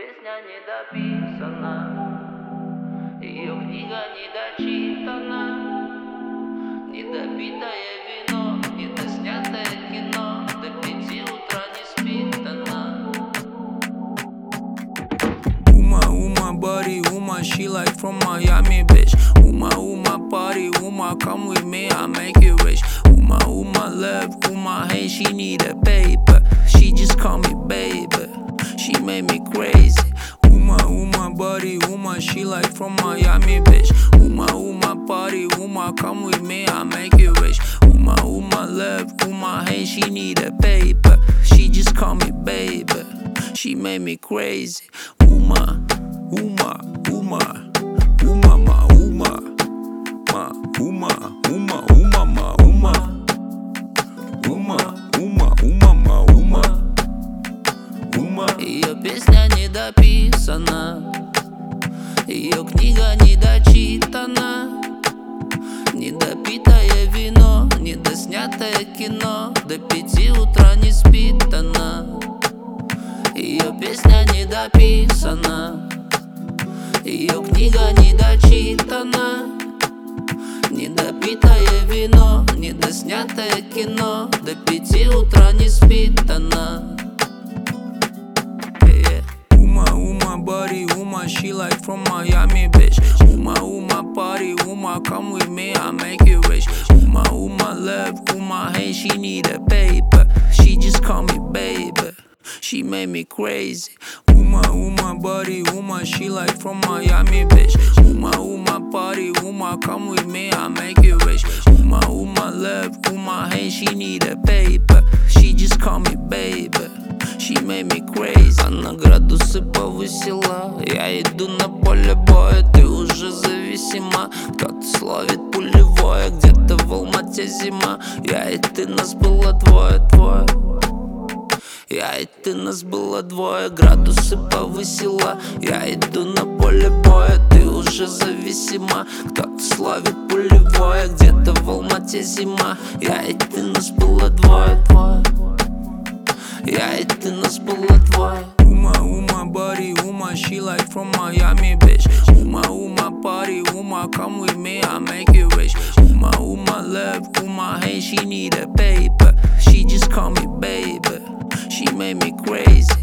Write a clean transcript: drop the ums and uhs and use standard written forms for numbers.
песня не дописана, ее книга не дочитана, недопитое вино, недоснятое кино, до 5 утра не спит она. Uma body, she like from Miami, bitch. Uma party, come with me, I make you rich. Uma love, hate, she need a paper. She just call me baby, she made me crazy. Uma body, she like from Miami, bitch. Uma party, come with me, I make you rich. Uma love, hate, she need a paper. She just call me baby, she made me crazy. Uma, uma, ее песня не дописана, ее книга не дочитана, недопитое вино, недоснятое кино, до 5 утра не спит она. Ее песня не дописана, ее книга не дочитана, недопитое вино, недоснятое кино, до 5 утра не спит она. Uma body, she like from Miami, bitch. Uma party, come with me, I make you rich. Uma love, hate, she need a paper. She just call me baby, she made me crazy. Uma body, she like from Miami, bitch. Uma party, come with me, I make you rich. Uma love, hate, she need a paper. She just call me baby, she made me crazy. Она градусы повысила, я иду на поле боя. Ты уже зависима, кто-то словит пулевое. Где-то в Алмате зима, я и ты, нас было двое. Я и ты, нас было двое, градусы повысила. Я иду на поле боя, ты уже зависима, кто-то словит пулевое. Где-то в Алмате зима, я и ты, нас было двое. Я и ты, нас было двое. Uma body, she like from Miami, bitch. Uma party, come with me, I make you rich. Uma love, hate, she need a paper. She just call me baby, she made me crazy.